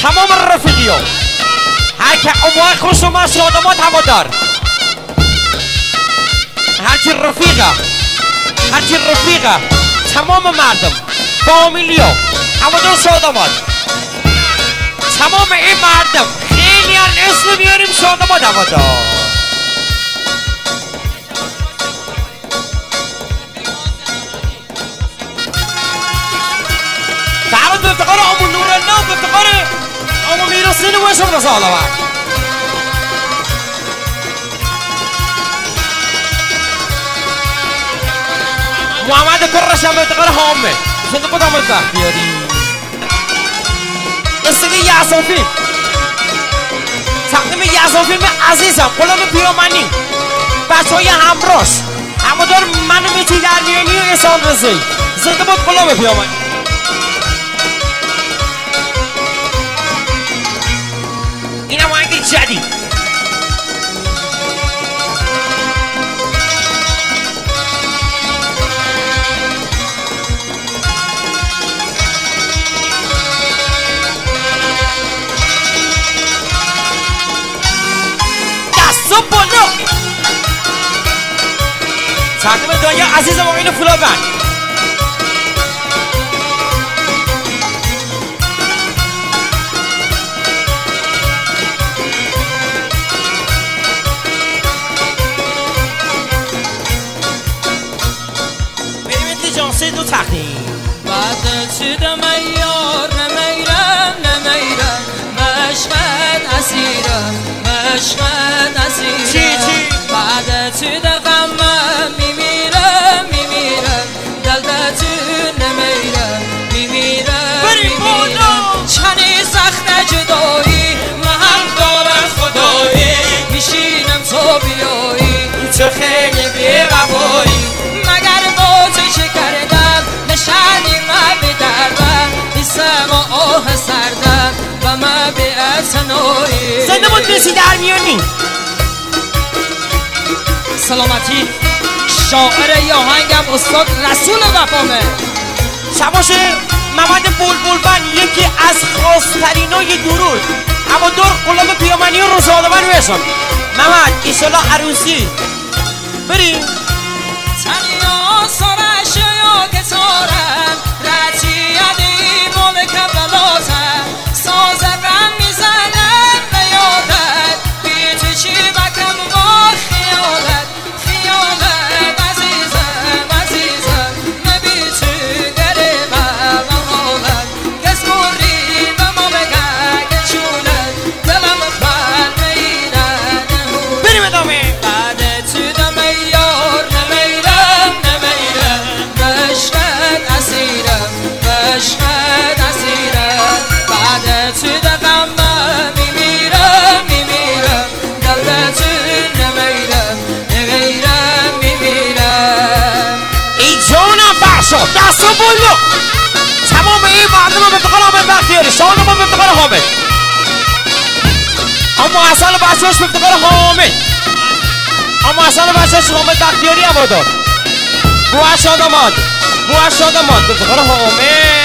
تمام رفیقیو هر که اموای خوش اومد شادمات هوادار هرچی رفیقه تمام مردم فامیلیو هوادار شادمات تمام این مردم خیلی اسم میاریم شادمات هوادار تعالوا به افتقار امو نورالله و به افتقار امو میرحسین و اشرف رسالوات محمد کرش هم به افتقار حامد شده بود حامد بختیاری استقی یعصافی تقدیم یعصافی عزیزم غلام پیامنی بچه های همراش همودار منو میتی در میانی و احسان رضایی زنده بود غلام پیامنی اینم آهنگ جدید دستو بالا تقدیم دنیا عزیزم آقین فلابند دو تقدیم بعد چی دمیار نمیرم مشقت اسیرم چی بعد چی دغمم میمیرم دلدتون نمیرم چنی سخت جدایی من دارم خدایی میشینم تو بیایی تو خیلی بی‌وفایی مگر با تو چه کردم نشانی من بدردم نیستم و آه سردم و من به اعتنایی زنده بود میسی در میانی سلامتی شاعر یا هنگم استاد رسول وفامه شباشه محمد بلبل بند یکی از خاصترینای درود اما دور غلام پیامنی و رسالوان بشم محمد ایشالا عروسی بریم تنیا سرش یا گتارم رچی یدیم و مکبلاتم سازرم میزنم به یادت بی تو چی بکم با خیالت عزیزم نبی تو گریبم و حالت کس موری به ما بگه گچونت دلم بر میرن بریم ادامه بعد تو دمیار نمیرم بشقت اسیرم بعد تو دغمم میمیرم دلدتون نمیرم ای جانم فرشا دستو بلو تمام این مردم به افتقار حامد بختیاری شادمان به افتقار حامد اما اصل بچهاش به افتقار حامد حامد بختیاری هوادار بوه شادمان به افتقار حامد